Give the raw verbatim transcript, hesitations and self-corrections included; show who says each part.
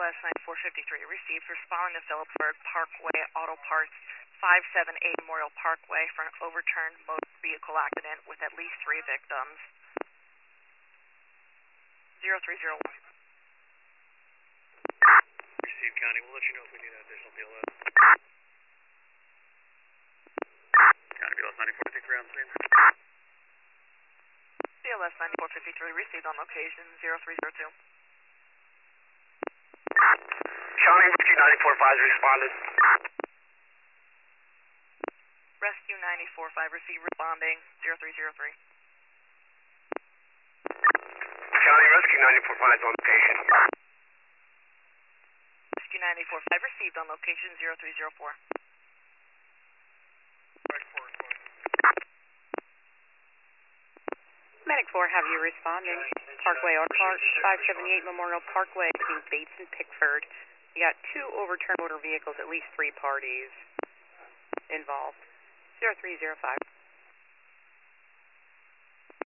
Speaker 1: S ninety-four fifty-three received responding to Phillipsburg Parkway Auto Parts five seven eight Memorial Parkway for an overturned motor vehicle accident with at least three victims. zero three zero one.
Speaker 2: Received, County. We'll let you know if we need an additional B L S. County B L S ninety-four fifty-three on scene.
Speaker 1: B L S ninety-four fifty-three received on location zero three zero two.
Speaker 3: County Rescue ninety-four five responded.
Speaker 1: Rescue ninety-four five received responding zero three zero three.
Speaker 3: County Rescue ninety-four five on location.
Speaker 1: Rescue ninety-four five received on location zero three zero four.
Speaker 4: Medic four, have you responding? Parkway Auto Parts, five seventy-eight Memorial Parkway between Bates and Pickford. You got two overturned motor vehicles, at least three parties involved. zero three zero five.